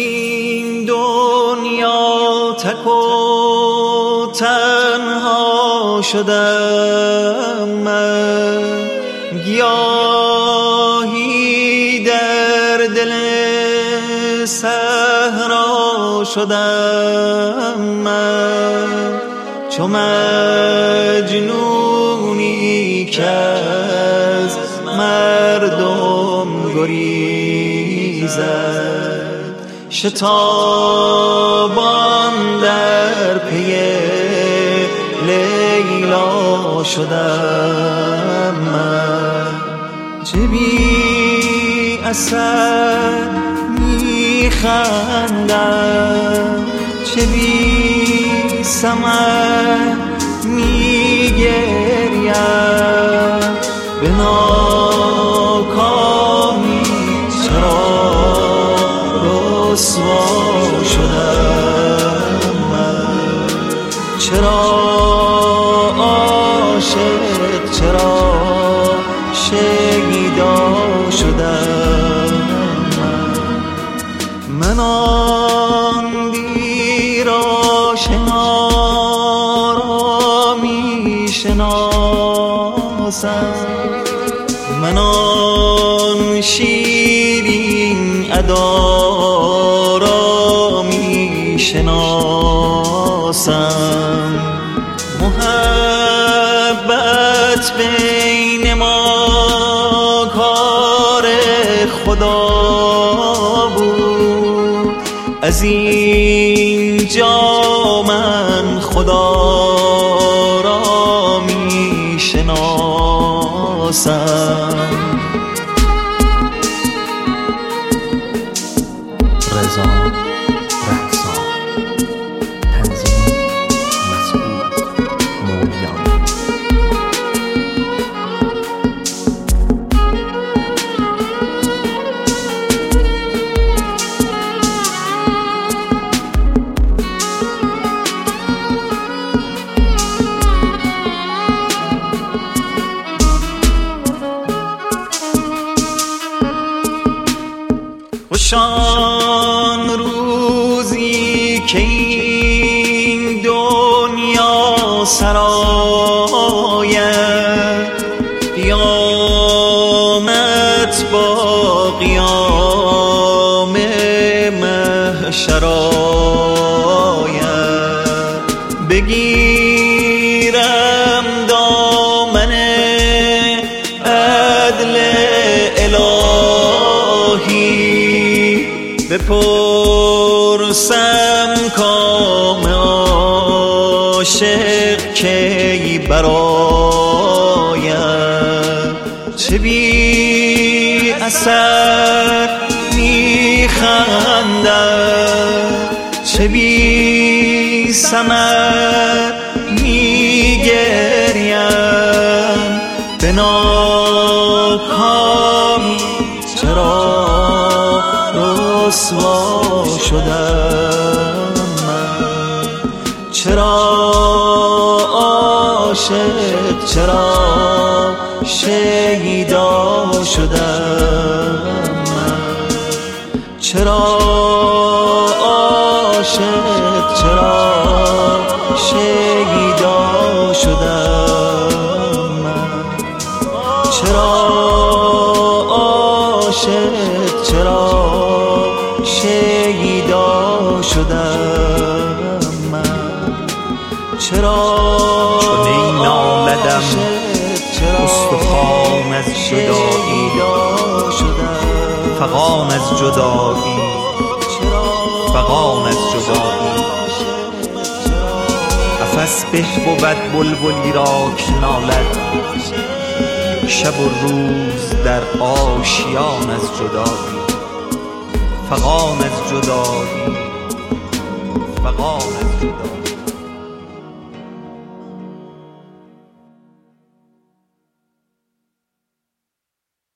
این دنیا تک و تنها شدم من، گیاهی در دل صحرا شدم من، چو مجنونی که از مردم گریزد، شتابان در پی لیلا شدم من. چه بی اثر میخندم، چه بی ثمر میگریم، به ناکامی چرا رسوا شدم من، چرا عاشق، چرا شیدا شدم من آن دیر آشنا را میشناسم، من آن شیرین ادا را میشناسم. محبت بین ما کار خدا بود، از این جا من خدا را میشناسم. رضا رهسان، تنظیم مسعود مولیان. خوشان روزی که این دنیا سراید، قیامت با قیام محشر آید، بگیرم دامن عدل الهی، بپرسم کام عاشق کی براید، چه بی اثر میخندم، چه بی ثمر میگریم، به ناکامی چرا رسوا شدم من، چرا عاشق، چرا شیدا شدم من، چرا عاشق، چرا شیدا شدم من، چرا عاشق، چرا شیدا شدم من، چرا چون نالدم استخوان از جدایی، فغان از جدایی، فغان از جدایی. قفس به بود بلبلی را که نالد، شب و روز در آشیان از جدایی، فغان از جدایی، فغان از جدایی.